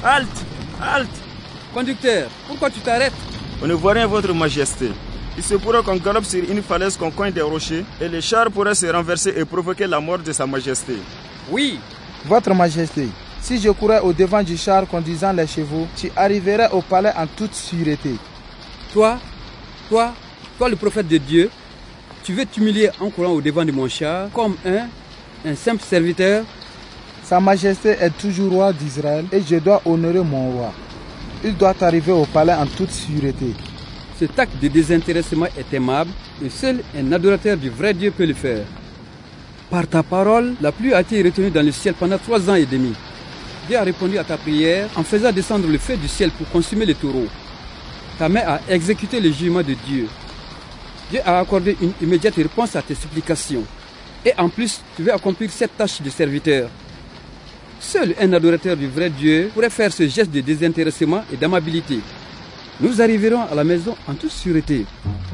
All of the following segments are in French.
Halte! Halte! Conducteur, pourquoi tu t'arrêtes? On ne voit rien, votre majesté. Il se pourrait qu'on galope sur une falaise, qu'on coigne des rochers, et le char pourrait se renverser et provoquer la mort de sa majesté. Oui. Votre majesté, si je courais au devant du char conduisant les chevaux, tu arriverais au palais en toute sûreté. Toi le prophète de Dieu, tu veux t'humilier en courant au devant de mon char comme un simple serviteur? Sa majesté est toujours roi d'Israël et je dois honorer mon roi. Il doit arriver au palais en toute sûreté. Cet acte de désintéressement est aimable et seul un adorateur du vrai Dieu peut le faire. Par ta parole, la pluie a été retenue dans le ciel pendant 3 ans et demi. Dieu a répondu à ta prière en faisant descendre le feu du ciel pour consumer les taureaux. Ta main a exécuté le jugement de Dieu. Dieu a accordé une immédiate réponse à tes supplications. Et en plus, tu veux accomplir cette tâche de serviteur. Seul un adorateur du vrai Dieu pourrait faire ce geste de désintéressement et d'amabilité. Nous arriverons à la maison en toute sûreté.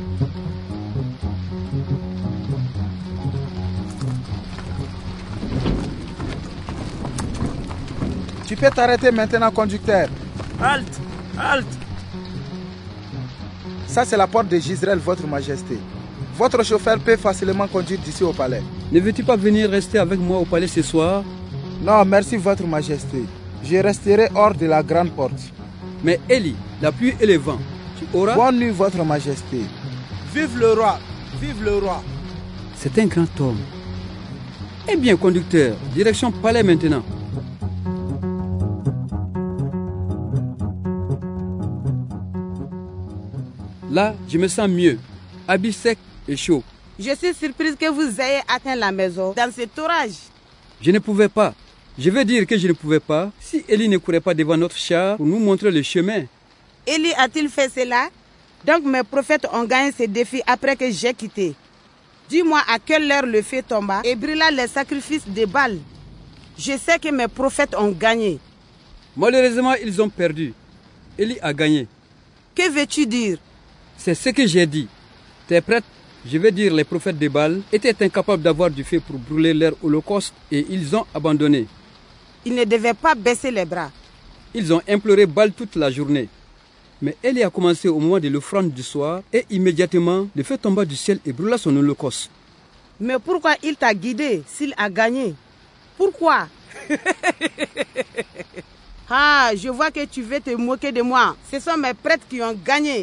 Tu peux t'arrêter maintenant, conducteur. Halte! Halte! Ça, c'est la porte de Jezreel, votre majesté. Votre chauffeur peut facilement conduire d'ici au palais. Ne veux-tu pas venir rester avec moi au palais ce soir? Non, merci, votre majesté. Je resterai hors de la grande porte. Mais Élie, la pluie et le vent, tu auras... Bonne nuit, votre majesté. Vive le roi! Vive le roi! C'est un grand homme. Eh bien, conducteur, direction palais maintenant. Là, je me sens mieux. Habit sec et chaud. Je suis surprise que vous ayez atteint la maison dans cet orage. Je ne pouvais pas. Je veux dire que je ne pouvais pas si Élie ne courait pas devant notre char pour nous montrer le chemin. Élie a-t-il fait cela? Donc mes prophètes ont gagné ce défi après que j'ai quitté. Dis-moi à quelle heure le feu tomba et brûla les sacrifices de Baal. Je sais que mes prophètes ont gagné. Malheureusement, ils ont perdu. Élie a gagné. Que veux-tu dire? C'est ce que j'ai dit. T'es prête? Je veux dire, les prophètes de Baal étaient incapables d'avoir du feu pour brûler leur holocauste et ils ont abandonné. Ils ne devaient pas baisser les bras. Ils ont imploré Baal toute la journée. Mais Élie a commencé au moment de l'offrande du soir et immédiatement, le feu tomba du ciel et brûla son holocauste. Mais pourquoi il t'a guidé s'il a gagné? Pourquoi? Ah, je vois que tu veux te moquer de moi. Ce sont mes prêtres qui ont gagné.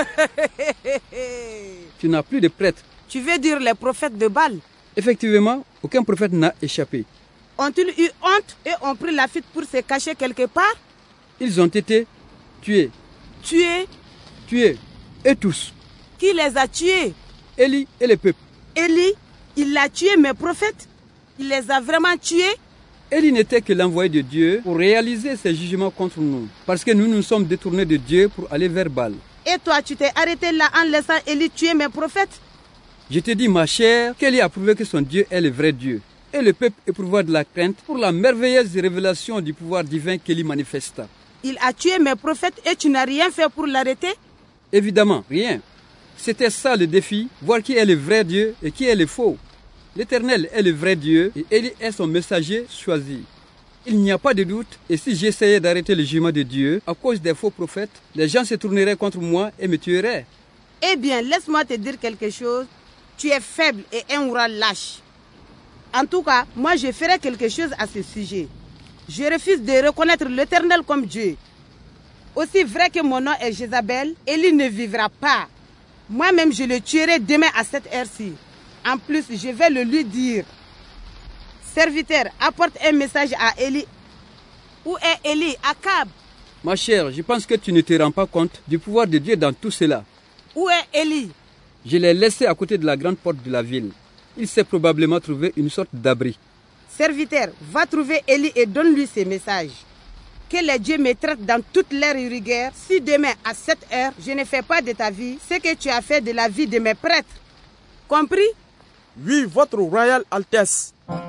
Tu n'as plus de prêtres. Tu veux dire les prophètes de Baal? Effectivement, aucun prophète n'a échappé. Ont-ils eu honte et ont pris la fuite pour se cacher quelque part? Ils ont été tués. Tués? Tués. Et tous. Qui les a tués? Élie et le peuple. Élie, il a tué mes prophètes? Il les a vraiment tués? Élie n'était que l'envoyé de Dieu pour réaliser ses jugements contre nous. Parce que nous nous sommes détournés de Dieu pour aller vers Baal. Et toi, tu t'es arrêté là en laissant Élie tuer mes prophètes? Je te dis, ma chère, qu'Élie a prouvé que son Dieu est le vrai Dieu. Et le peuple éprouva de la crainte pour la merveilleuse révélation du pouvoir divin qu'Élie manifesta. Il a tué mes prophètes et tu n'as rien fait pour l'arrêter? Évidemment, rien. C'était ça le défi, voir qui est le vrai Dieu et qui est le faux. L'Éternel est le vrai Dieu et Élie est son messager choisi. Il n'y a pas de doute, et si j'essayais d'arrêter le jugement de Dieu à cause des faux prophètes, les gens se tourneraient contre moi et me tueraient. Eh bien, laisse-moi te dire quelque chose. Tu es faible et un roi lâche. En tout cas, moi je ferai quelque chose à ce sujet. Je refuse de reconnaître l'Éternel comme Dieu. Aussi vrai que mon nom est Jézabel, Élie ne vivra pas. Moi-même je le tuerai demain à cette heure-ci. En plus, je vais le lui dire. Serviteur, apporte un message à Élie. Où est Élie? Akab. Ma chère, je pense que tu ne te rends pas compte du pouvoir de Dieu dans tout cela. Où est Élie? Je l'ai laissé à côté de la grande porte de la ville. Il s'est probablement trouvé une sorte d'abri. Serviteur, va trouver Élie et donne-lui ces messages. Que les dieux me traitent dans toute leur rigueur si demain à cette heure, je ne fais pas de ta vie ce que tu as fait de la vie de mes prêtres. Compris? Oui, votre royale Altesse.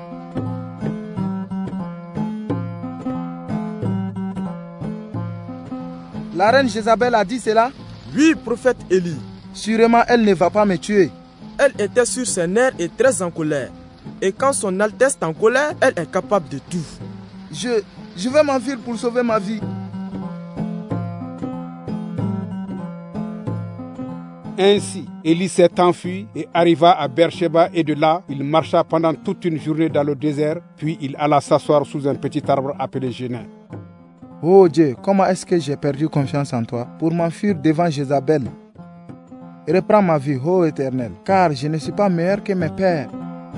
La reine Jézabel a dit cela? Oui, prophète Élie. Sûrement, elle ne va pas me tuer. Elle était sur ses nerfs et très en colère. Et quand son Altesse est en colère, elle est capable de tout. Je vais m'enfuir pour sauver ma vie. Ainsi, Élie s'est enfui et arriva à Beersheba et de là, il marcha pendant toute une journée dans le désert, puis il alla s'asseoir sous un petit arbre appelé Génin. Oh Dieu, comment est-ce que j'ai perdu confiance en toi pour m'enfuir devant Jézabel? Reprends ma vie, ô Éternel, car je ne suis pas meilleur que mes pères.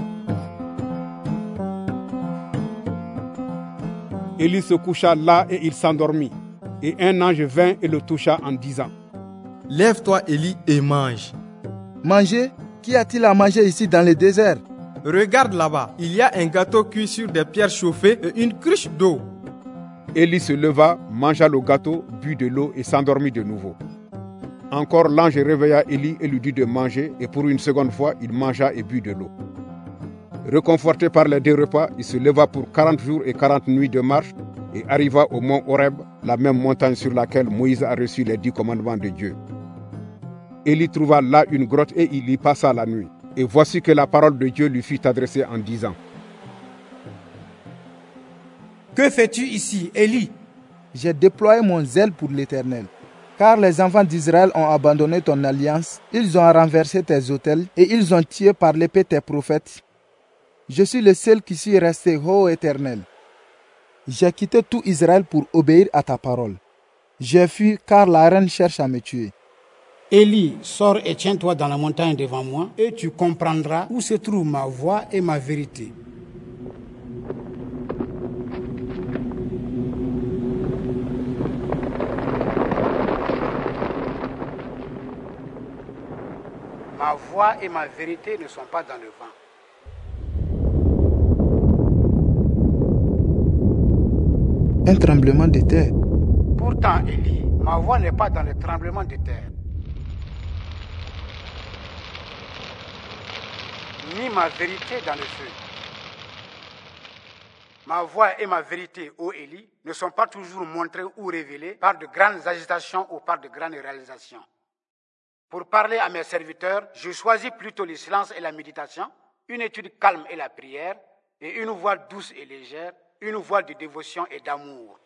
Élie se coucha là et il s'endormit. Et un ange vint et le toucha en disant: Lève-toi, Élie, et mange. Manger? Qu'y a-t-il à manger ici dans le désert? Regarde là-bas, il y a un gâteau cuit sur des pierres chauffées et une cruche d'eau. Élie se leva, mangea le gâteau, but de l'eau et s'endormit de nouveau. Encore l'ange réveilla Élie et lui dit de manger, et pour une seconde fois, il mangea et but de l'eau. Réconforté par les 2 repas, il se leva pour 40 jours et 40 nuits de marche et arriva au mont Horeb, la même montagne sur laquelle Moïse a reçu les 10 commandements de Dieu. Élie trouva là une grotte et il y passa la nuit. Et voici que la parole de Dieu lui fut adressée en disant: Que fais-tu ici, Élie? J'ai déployé mon zèle pour l'Éternel. Car les enfants d'Israël ont abandonné ton alliance, ils ont renversé tes autels et ils ont tué par l'épée tes prophètes. Je suis le seul qui suis resté, ô Éternel. J'ai quitté tout Israël pour obéir à ta parole. J'ai fui car la reine cherche à me tuer. Élie, sors et tiens-toi dans la montagne devant moi et tu comprendras où se trouve ma voix et ma vérité. Ma voix et ma vérité ne sont pas dans le vent. Un tremblement de terre. Pourtant, Élie, ma voix n'est pas dans le tremblement de terre. Ni ma vérité dans le feu. Ma voix et ma vérité, ô Élie, ne sont pas toujours montrées ou révélées par de grandes agitations ou par de grandes réalisations. Pour parler à mes serviteurs, je choisis plutôt le silence et la méditation, une étude calme et la prière, et une voix douce et légère, une voix de dévotion et d'amour.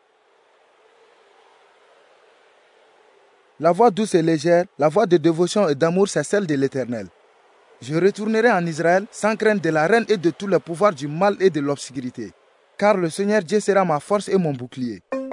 La voix douce et légère, la voix de dévotion et d'amour, c'est celle de l'Éternel. Je retournerai en Israël sans crainte de la reine et de tous les pouvoirs du mal et de l'obscurité. Car le Seigneur Dieu sera ma force et mon bouclier.